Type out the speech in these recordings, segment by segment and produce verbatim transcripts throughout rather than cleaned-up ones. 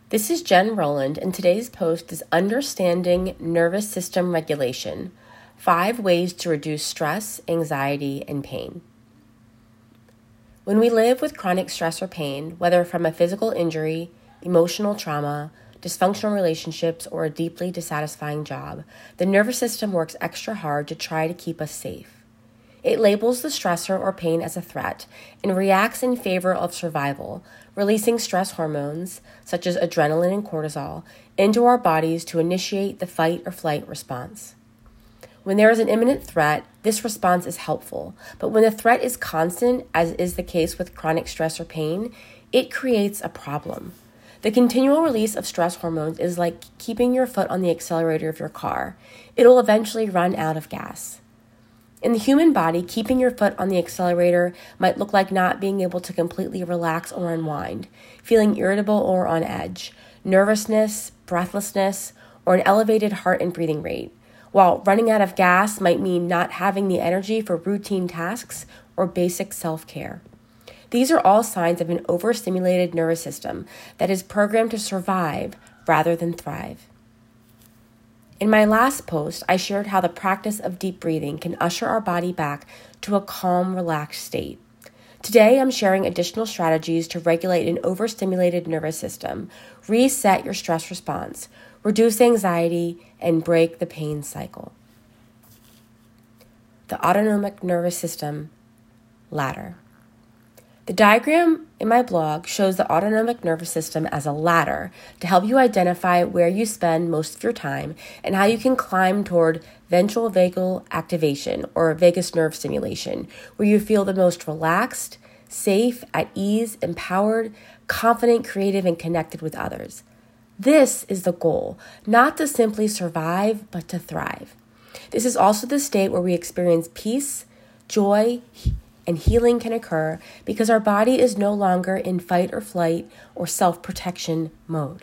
This is Jen Rowland, and today's post is Understanding Nervous System Regulation, Five Ways to Reduce Stress, Anxiety, and Pain. When we live with chronic stress or pain, whether from a physical injury, emotional trauma, dysfunctional relationships, or a deeply dissatisfying job, the nervous system works extra hard to try to keep us safe. It labels the stressor or pain as a threat and reacts in favor of survival, releasing stress hormones, such as adrenaline and cortisol, into our bodies to initiate the fight or flight response. When there is an imminent threat, this response is helpful, but when the threat is constant, as is the case with chronic stress or pain, it creates a problem. The continual release of stress hormones is like keeping your foot on the accelerator of your car. It'll eventually run out of gas. In the human body, keeping your foot on the accelerator might look like not being able to completely relax or unwind, feeling irritable or on edge, nervousness, breathlessness, or an elevated heart and breathing rate, while running out of gas might mean not having the energy for routine tasks or basic self-care. These are all signs of an overstimulated nervous system that is programmed to survive rather than thrive. In my last post, I shared how the practice of deep breathing can usher our body back to a calm, relaxed state. Today, I'm sharing additional strategies to regulate an overstimulated nervous system, reset your stress response, reduce anxiety, and break the pain cycle. The autonomic nervous system ladder. The diagram in my blog shows the autonomic nervous system as a ladder to help you identify where you spend most of your time and how you can climb toward ventral vagal activation or vagus nerve stimulation, where you feel the most relaxed, safe, at ease, empowered, confident, creative, and connected with others. This is the goal, not to simply survive, but to thrive. This is also the state where we experience peace, joy, and healing can occur because our body is no longer in fight or flight or self-protection mode.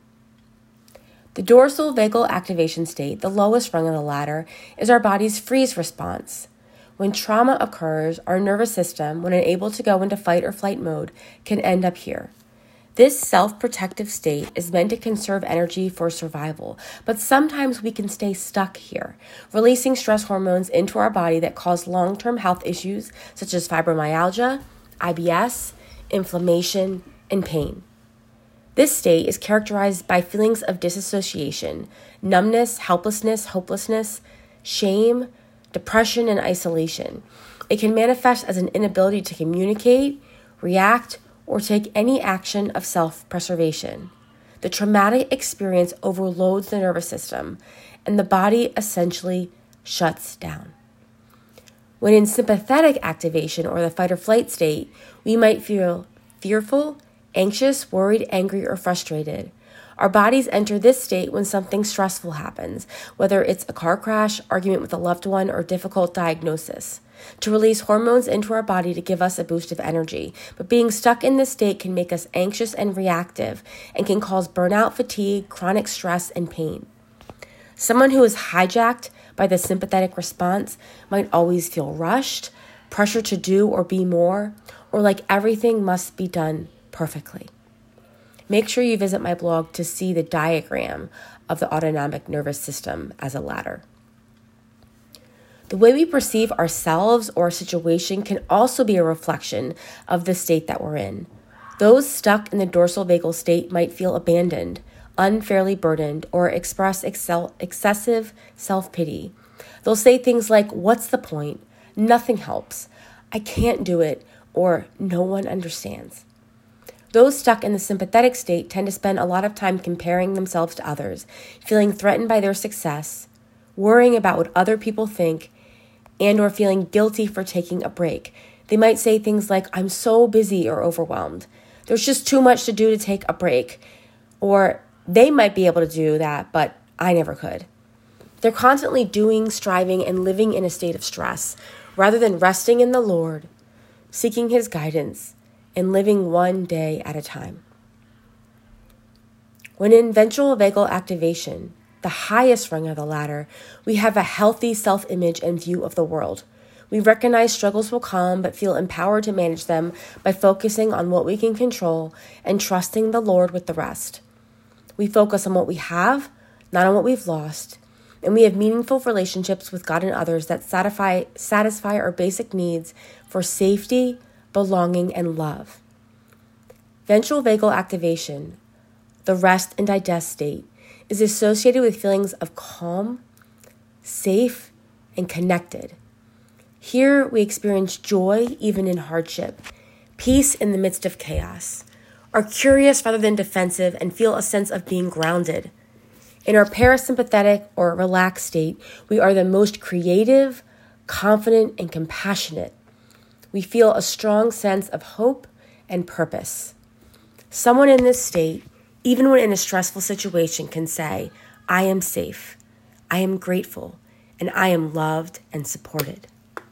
The dorsal vagal activation state, the lowest rung of the ladder, is our body's freeze response. When trauma occurs, our nervous system, when unable to go into fight or flight mode, can end up here. This self-protective state is meant to conserve energy for survival, but sometimes we can stay stuck here, releasing stress hormones into our body that cause long-term health issues such as fibromyalgia, I B S, inflammation, and pain. This state is characterized by feelings of disassociation, numbness, helplessness, hopelessness, shame, depression, and isolation. It can manifest as an inability to communicate, react, or take any action of self-preservation. The traumatic experience overloads the nervous system, and the body essentially shuts down. When in sympathetic activation or the fight or flight state, we might feel fearful, anxious, worried, angry, or frustrated. Our bodies enter this state when something stressful happens, whether it's a car crash, argument with a loved one, or difficult diagnosis, to release hormones into our body to give us a boost of energy. But being stuck in this state can make us anxious and reactive and can cause burnout, fatigue, chronic stress, and pain. Someone who is hijacked by the sympathetic response might always feel rushed, pressure to do or be more, or like everything must be done perfectly. Make sure you visit my blog to see the diagram of the autonomic nervous system as a ladder. The way we perceive ourselves or a situation can also be a reflection of the state that we're in. Those stuck in the dorsal vagal state might feel abandoned, unfairly burdened, or express excel- excessive self-pity. They'll say things like, "What's the point? Nothing helps. I can't do it," or "No one understands." Those stuck in the sympathetic state tend to spend a lot of time comparing themselves to others, feeling threatened by their success, worrying about what other people think, and or feeling guilty for taking a break. They might say things like, "I'm so busy," or "overwhelmed. There's just too much to do to take a break." Or they might be able to do that, but I never could. They're constantly doing, striving, and living in a state of stress, rather than resting in the Lord, seeking His guidance, and living one day at a time. When in ventral vagal activation, the highest rung of the ladder, we have a healthy self-image and view of the world. We recognize struggles will come, but feel empowered to manage them by focusing on what we can control and trusting the Lord with the rest. We focus on what we have, not on what we've lost, and we have meaningful relationships with God and others that satisfy, satisfy our basic needs for safety, belonging, and love. Ventral vagal activation, the rest and digest state, is associated with feelings of calm, safe, and connected. Here we experience joy even in hardship, peace in the midst of chaos, are curious rather than defensive, and feel a sense of being grounded. In our parasympathetic or relaxed state, we are the most creative, confident, and compassionate. We feel a strong sense of hope and purpose. Someone in this state, even when in a stressful situation, can say, I am safe, I am grateful, and I am loved and supported.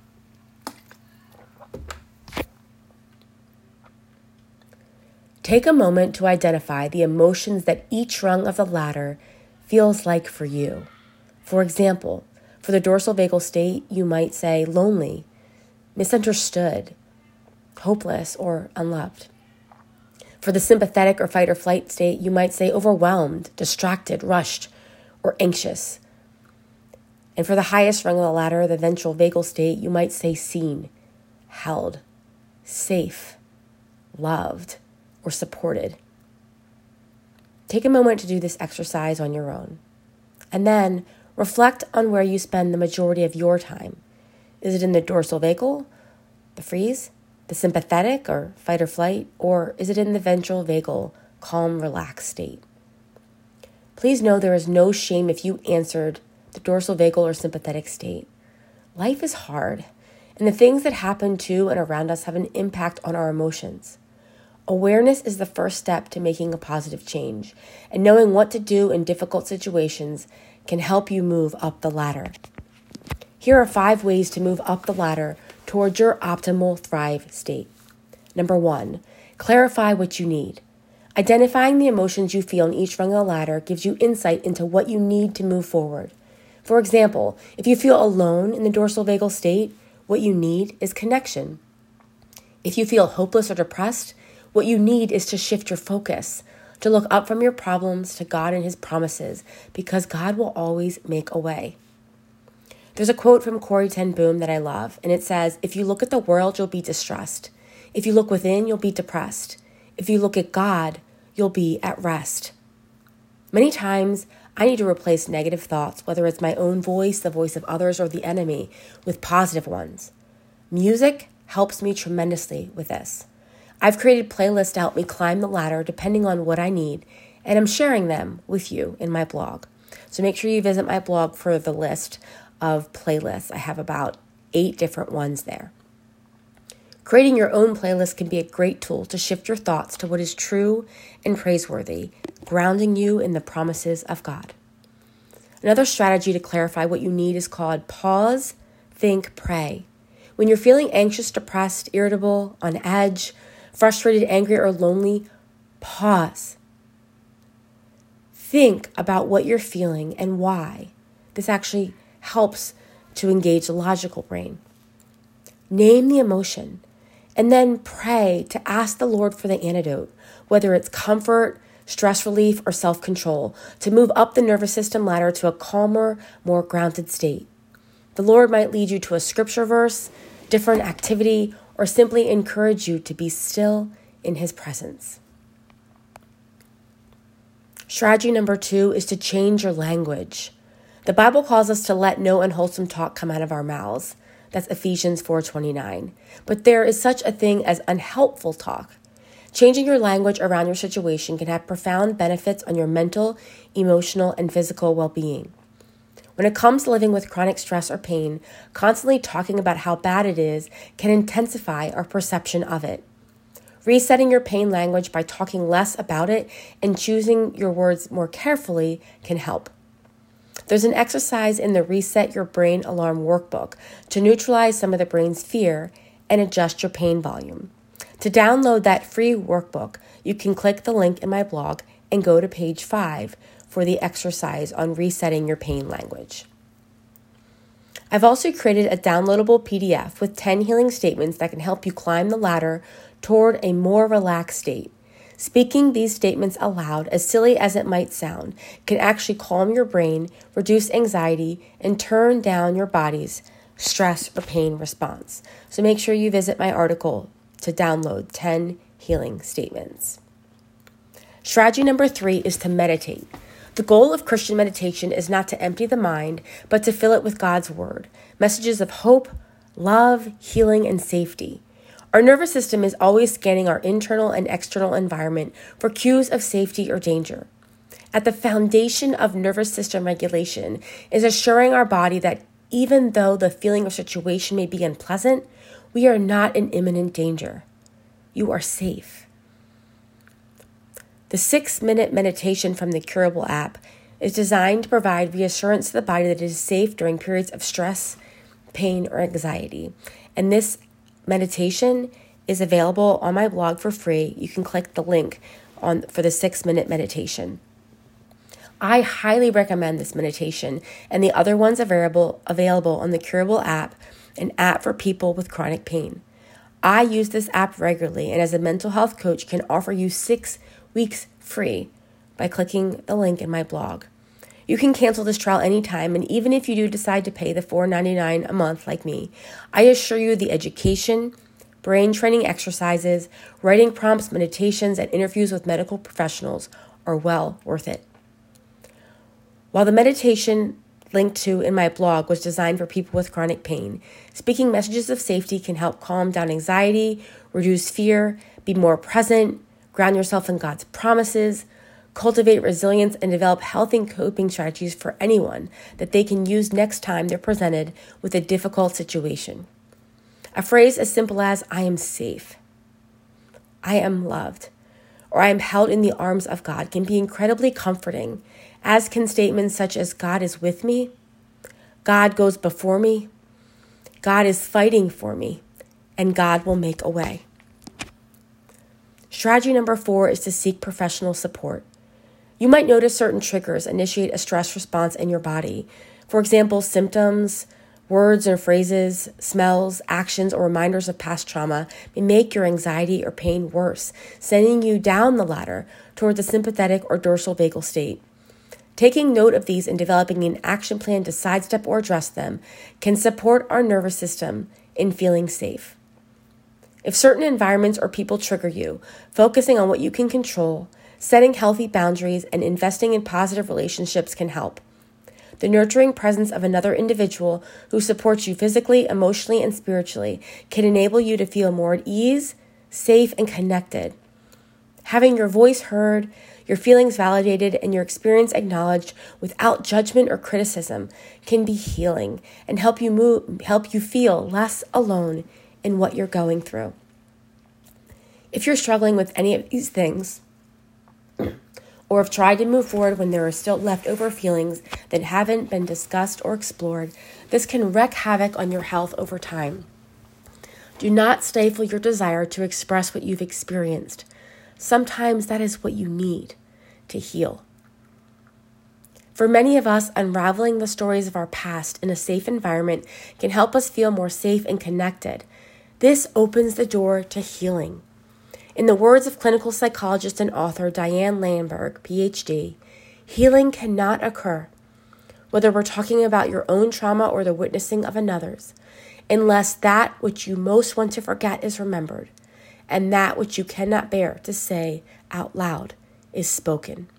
Take a moment to identify the emotions that each rung of the ladder feels like for you. For example, for the dorsal vagal state, you might say lonely, misunderstood, hopeless, or unloved. For the sympathetic or fight or flight state, you might say overwhelmed, distracted, rushed, or anxious. And for the highest rung of the ladder, the ventral vagal state, you might say seen, held, safe, loved, or supported. Take a moment to do this exercise on your own. And then reflect on where you spend the majority of your time. Is it in the dorsal vagal, the freeze, the sympathetic or fight or flight, or is it in the ventral vagal, calm, relaxed state? Please know there is no shame if you answered the dorsal vagal or sympathetic state. Life is hard, and the things that happen to and around us have an impact on our emotions. Awareness is the first step to making a positive change, and knowing what to do in difficult situations can help you move up the ladder. Here are five ways to move up the ladder towards your optimal thrive state. Number one, clarify what you need. Identifying the emotions you feel in each rung of the ladder gives you insight into what you need to move forward. For example, if you feel alone in the dorsal vagal state, what you need is connection. If you feel hopeless or depressed, what you need is to shift your focus, to look up from your problems to God and His promises, because God will always make a way. There's a quote from Corrie ten Boom that I love, and it says, if you look at the world, you'll be distressed. If you look within, you'll be depressed. If you look at God, you'll be at rest. Many times, I need to replace negative thoughts, whether it's my own voice, the voice of others, or the enemy, with positive ones. Music helps me tremendously with this. I've created playlists to help me climb the ladder depending on what I need, and I'm sharing them with you in my blog. So make sure you visit my blog for the list of playlists. I have about eight different ones there. Creating your own playlist can be a great tool to shift your thoughts to what is true and praiseworthy, grounding you in the promises of God. Another strategy to clarify what you need is called pause, think, pray. When you're feeling anxious, depressed, irritable, on edge, frustrated, angry, or lonely, pause. Think about what you're feeling and why. This actually helps to engage the logical brain. Name the emotion, and then pray to ask the Lord for the antidote, whether it's comfort, stress relief, or self-control, to move up the nervous system ladder to a calmer, more grounded state. The Lord might lead you to a scripture verse, different activity, or simply encourage you to be still in His presence. Strategy number two is to change your language. The Bible calls us to let no unwholesome talk come out of our mouths. That's Ephesians four twenty-nine. But there is such a thing as unhelpful talk. Changing your language around your situation can have profound benefits on your mental, emotional, and physical well-being. When it comes to living with chronic stress or pain, constantly talking about how bad it is can intensify our perception of it. Resetting your pain language by talking less about it and choosing your words more carefully can help. There's an exercise in the Reset Your Brain Alarm workbook to neutralize some of the brain's fear and adjust your pain volume. To download that free workbook, you can click the link in my blog and go to page five for the exercise on resetting your pain language. I've also created a downloadable P D F with ten healing statements that can help you climb the ladder toward a more relaxed state. Speaking these statements aloud, as silly as it might sound, can actually calm your brain, reduce anxiety, and turn down your body's stress or pain response. So make sure you visit my article to download ten healing statements. Strategy number three is to meditate. The goal of Christian meditation is not to empty the mind, but to fill it with God's word, messages of hope, love, healing, and safety. Our nervous system is always scanning our internal and external environment for cues of safety or danger. At the foundation of nervous system regulation is assuring our body that even though the feeling or situation may be unpleasant, we are not in imminent danger. You are safe. The six-minute meditation from the Curable app is designed to provide reassurance to the body that it is safe during periods of stress, pain, or anxiety. And this meditation is available on my blog for free. You can click the link on for the six-minute meditation. I highly recommend this meditation and the other ones available, available on the Curable app, an app for people with chronic pain. I use this app regularly, and as a mental health coach can offer you six weeks free by clicking the link in my blog. You can cancel this trial anytime, and even if you do decide to pay the four dollars and ninety-nine cents a month like me, I assure you the education, brain training exercises, writing prompts, meditations, and interviews with medical professionals are well worth it. While the meditation linked to in my blog was designed for people with chronic pain, speaking messages of safety can help calm down anxiety, reduce fear, be more present, ground yourself in God's promises, cultivate resilience, and develop healthy coping strategies for anyone that they can use next time they're presented with a difficult situation. A phrase as simple as, I am safe, I am loved, or I am held in the arms of God can be incredibly comforting, as can statements such as God is with me, God goes before me, God is fighting for me, and God will make a way. Strategy number four is to seek professional support. You might notice certain triggers initiate a stress response in your body. For example, symptoms, words or phrases, smells, actions, or reminders of past trauma may make your anxiety or pain worse, sending you down the ladder toward the sympathetic or dorsal vagal state. Taking note of these and developing an action plan to sidestep or address them can support our nervous system in feeling safe. If certain environments or people trigger you, focusing on what you can control, setting healthy boundaries, and investing in positive relationships can help. The nurturing presence of another individual who supports you physically, emotionally, and spiritually can enable you to feel more at ease, safe, and connected. Having your voice heard, your feelings validated, and your experience acknowledged without judgment or criticism can be healing and help you move, help you feel less alone in what you're going through. If you're struggling with any of these things, or have tried to move forward when there are still leftover feelings that haven't been discussed or explored, this can wreak havoc on your health over time. Do not stifle your desire to express what you've experienced. Sometimes that is what you need to heal. For many of us, unraveling the stories of our past in a safe environment can help us feel more safe and connected. This opens the door to healing. In the words of clinical psychologist and author Diane Landberg, P H D, healing cannot occur, whether we're talking about your own trauma or the witnessing of another's, unless that which you most want to forget is remembered, and that which you cannot bear to say out loud is spoken.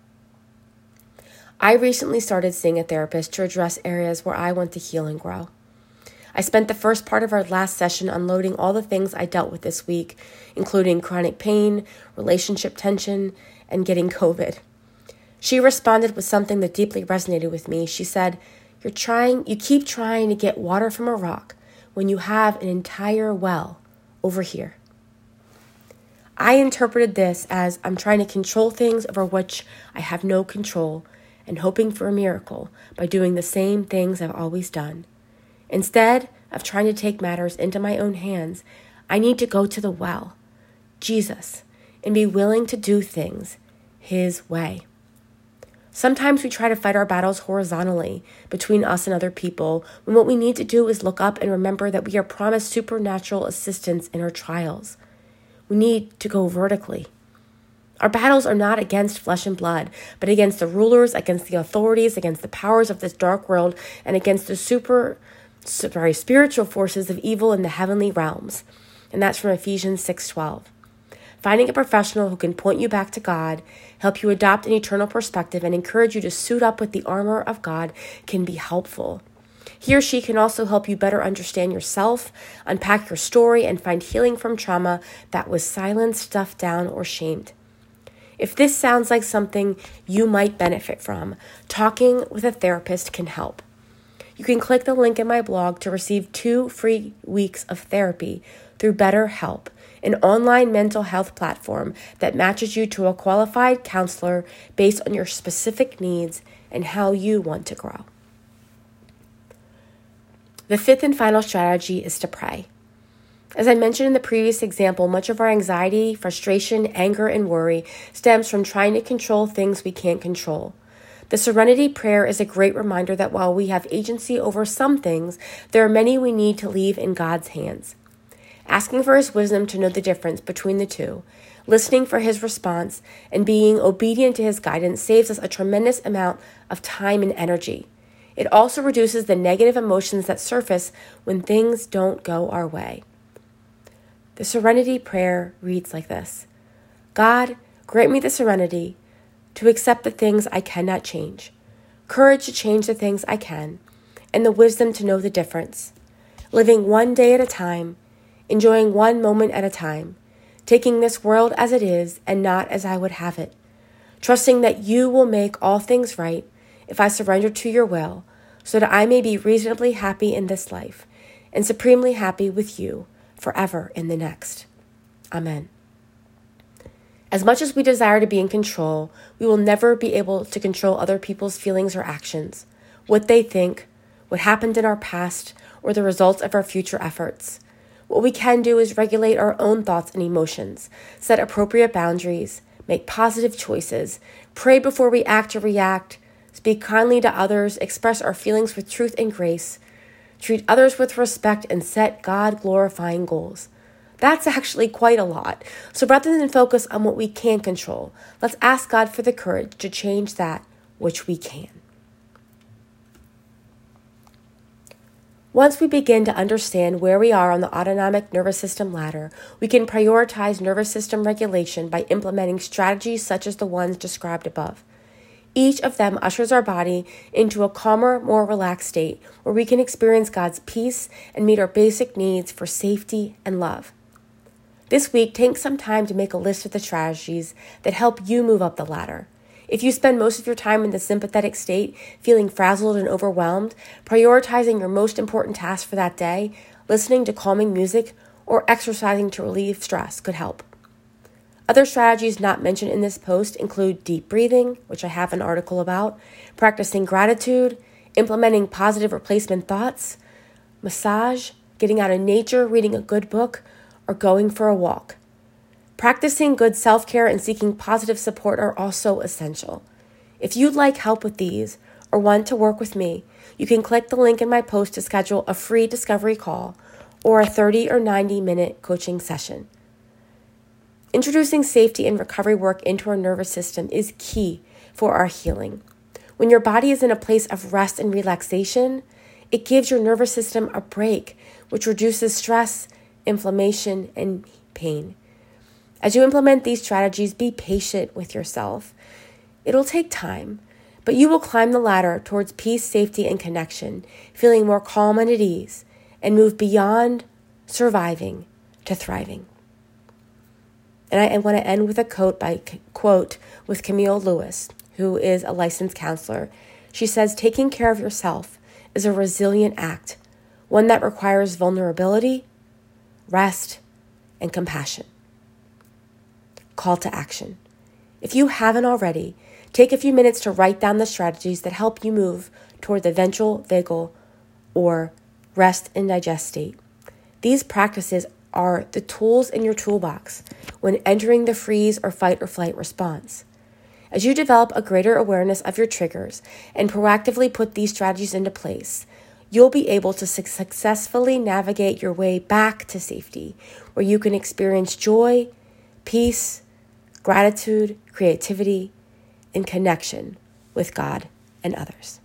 I recently started seeing a therapist to address areas where I want to heal and grow. I spent the first part of our last session unloading all the things I dealt with this week, including chronic pain, relationship tension, and getting COVID. She responded with something that deeply resonated with me. She said, You're trying, you keep trying to get water from a rock when you have an entire well over here. I interpreted this as I'm trying to control things over which I have no control and hoping for a miracle by doing the same things I've always done. Instead of trying to take matters into my own hands, I need to go to the well, Jesus, and be willing to do things His way. Sometimes we try to fight our battles horizontally between us and other people, when what we need to do is look up and remember that we are promised supernatural assistance in our trials. We need to go vertically. Our battles are not against flesh and blood, but against the rulers, against the authorities, against the powers of this dark world, and against the super, sorry, spiritual forces of evil in the heavenly realms. And that's from Ephesians six twelve. Finding a professional who can point you back to God, help you adopt an eternal perspective, and encourage you to suit up with the armor of God can be helpful. He or she can also help you better understand yourself, unpack your story, and find healing from trauma that was silenced, stuffed down, or shamed. If this sounds like something you might benefit from, talking with a therapist can help. You can click the link in my blog to receive two free weeks of therapy through BetterHelp, an online mental health platform that matches you to a qualified counselor based on your specific needs and how you want to grow. The fifth and final strategy is to pray. As I mentioned in the previous example, much of our anxiety, frustration, anger, and worry stems from trying to control things we can't control. The Serenity Prayer is a great reminder that while we have agency over some things, there are many we need to leave in God's hands. Asking for His wisdom to know the difference between the two, listening for His response, and being obedient to His guidance saves us a tremendous amount of time and energy. It also reduces the negative emotions that surface when things don't go our way. The Serenity Prayer reads like this: God, grant me the serenity to accept the things I cannot change, courage to change the things I can, and the wisdom to know the difference. Living one day at a time, enjoying one moment at a time, taking this world as it is and not as I would have it, trusting that you will make all things right if I surrender to your will, so that I may be reasonably happy in this life and supremely happy with you forever in the next. Amen. As much as we desire to be in control, we will never be able to control other people's feelings or actions, what they think, what happened in our past, or the results of our future efforts. What we can do is regulate our own thoughts and emotions, set appropriate boundaries, make positive choices, pray before we act or react, speak kindly to others, express our feelings with truth and grace, treat others with respect, and set God-glorifying goals. That's actually quite a lot. So rather than focus on what we can't control, let's ask God for the courage to change that which we can. Once we begin to understand where we are on the autonomic nervous system ladder, we can prioritize nervous system regulation by implementing strategies such as the ones described above. Each of them ushers our body into a calmer, more relaxed state where we can experience God's peace and meet our basic needs for safety and love. This week, take some time to make a list of the strategies that help you move up the ladder. If you spend most of your time in the sympathetic state, feeling frazzled and overwhelmed, prioritizing your most important task for that day, listening to calming music, or exercising to relieve stress could help. Other strategies not mentioned in this post include deep breathing, which I have an article about, practicing gratitude, implementing positive replacement thoughts, massage, getting out in nature, reading a good book, or going for a walk. Practicing good self-care and seeking positive support are also essential. If you'd like help with these or want to work with me, you can click the link in my post to schedule a free discovery call or a thirty or ninety minute coaching session. Introducing safety and recovery work into our nervous system is key for our healing. When your body is in a place of rest and relaxation, it gives your nervous system a break, which reduces stress, inflammation, and pain. As you implement these strategies, be patient with yourself. It'll take time, but you will climb the ladder towards peace, safety, and connection, feeling more calm and at ease, and move beyond surviving to thriving. And I, I want to end with a quote by quote with Camille Lewis, who is a licensed counselor. She says, "Taking care of yourself is a resilient act, one that requires vulnerability, rest, and compassion." Call to action. If you haven't already, take a few minutes to write down the strategies that help you move toward the ventral vagal or rest and digest state. These practices are the tools in your toolbox when entering the freeze or fight or flight response. As you develop a greater awareness of your triggers and proactively put these strategies into place, you'll be able to su- successfully navigate your way back to safety, where you can experience joy, peace, gratitude, creativity, and connection with God and others.